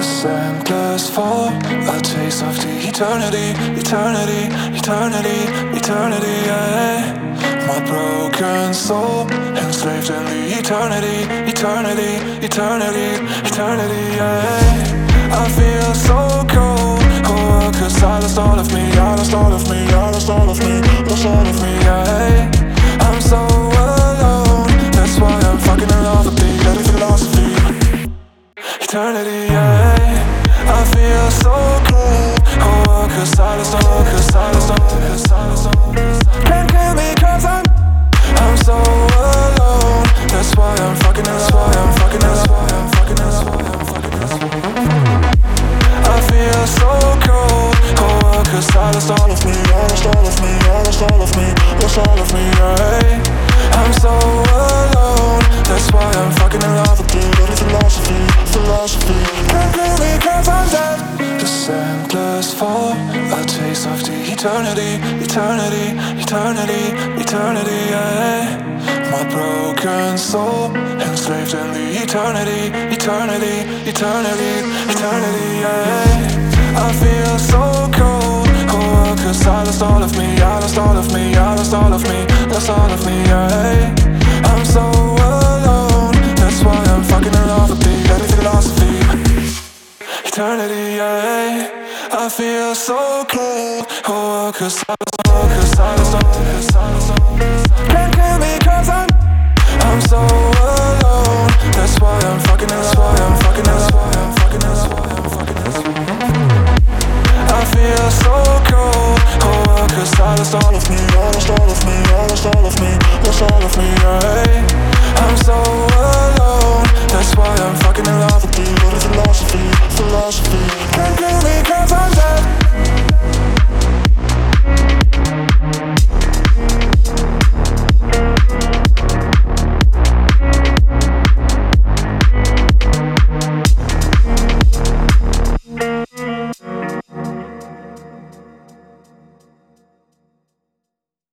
This endless fall, a taste of the eternity, eternity, eternity, eternity, yeah. My broken soul, enslaved in the eternity, eternity, eternity, eternity, yeah. I feel so cold, oh, 'cause I lost all of me, I lost all of me, I lost all of me, lost all of me, yeah. I'm so alone, that's why I'm fucking in love with the dirty philosophy. Eternity, yeah. I feel so cold, oh, 'cause I lost all, 'cause I lost all, 'cause I lost all. Can't kill me 'cause I'm so alone. That's why I'm fucking in love, that's why I'm fucking in love, why I'm fucking in love, why I'm fucking in love. I feel so cold, oh, 'cause I lost all of me, I lost all of me, I lost all of me, lost all of me, yeah. I'm so alone. That's why I'm fucking in love with you, dirty philosophy, philosophy. Can't kill me 'cause I'm dead. This endless fall, a taste of the eternity, eternity, eternity, eternity, yeah. My broken soul, enslaved in the eternity, eternity, eternity, eternity, yeah. I feel so cold, oh, 'cause I lost all of me, I lost all of me, I lost all of me, lost all of me, yeah. I'm so alone, that's why I'm fucking in love with the dirty philosophy. Eternity, yeah. I feel so cold, oh, 'cause I lost all, 'cause I lost all, 'cause I lost all. Can't kill me 'cause I'm so alone. That's why I'm fucking in love, that's why I'm fucking in love.